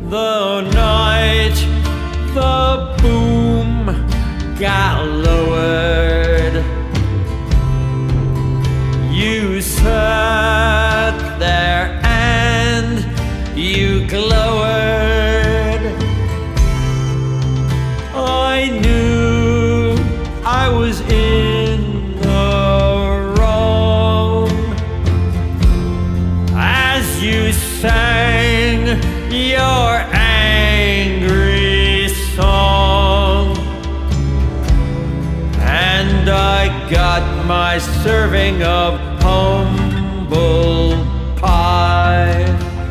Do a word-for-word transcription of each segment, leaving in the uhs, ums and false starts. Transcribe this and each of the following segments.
The night the boom got lowered, you sat there and you glowered. I knew I was in the wrong as you sang your angry song, and I got my serving of humble pie.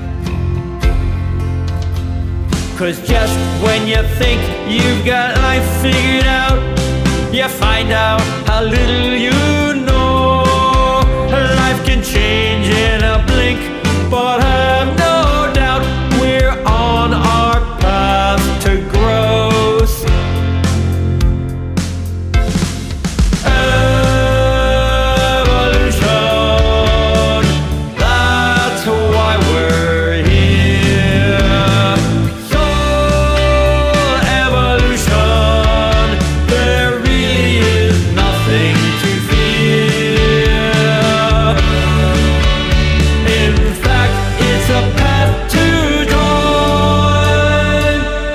'Cause just when you think you've got life figured out, you find out how little you know. Life can change in a blink, but have no doubt we're on our path to growth. Evolution, that's why we're here. Soul evolution, there really is nothing to fear. In fact, it's a path to joy.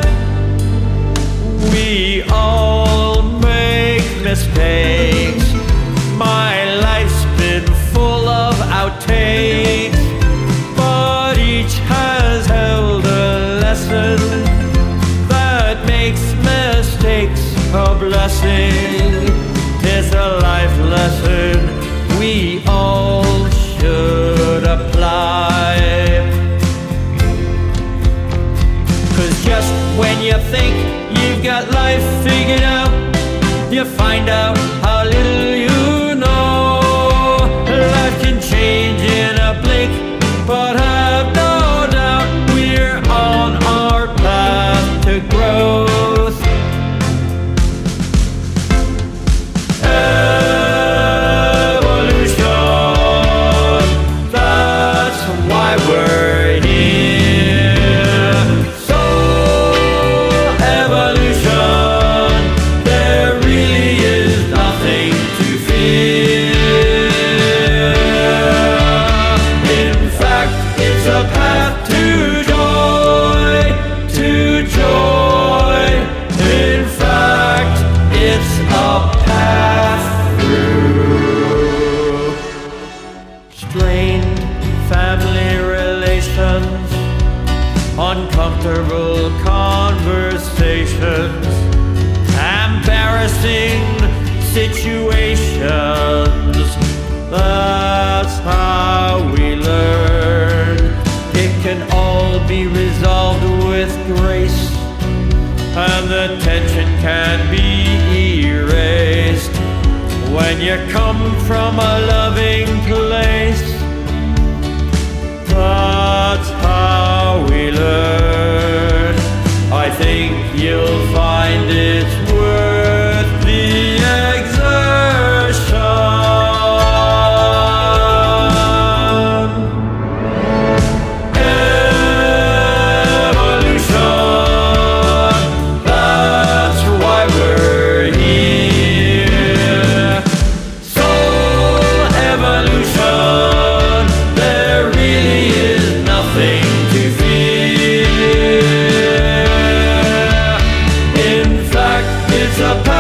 We all make mistakes. My life's been full of outtakes, but each has held a lesson that makes mistakes a blessing. It's a life lesson we all should apply. 'Cause just when you think you've got life figured out, you find out how little you know. Life can change in a blink, but have no doubt we're on our path to growth. Evolution, that's why we're here. Soul evolution, there really is nothing to fear. In fact, it's a path to joy, to joy. In fact, it's a path through strained family relations, uncomfortable conversations, embarrassing situations. That's how we learn. It can all be resolved with grace, and the tension can be erased when you come from a loving place. That's how we learn. I think you'll find it's worth the exertion. Evolution, that's why we're here. Soul evolution, there really is nothing to fear. In fact, it's a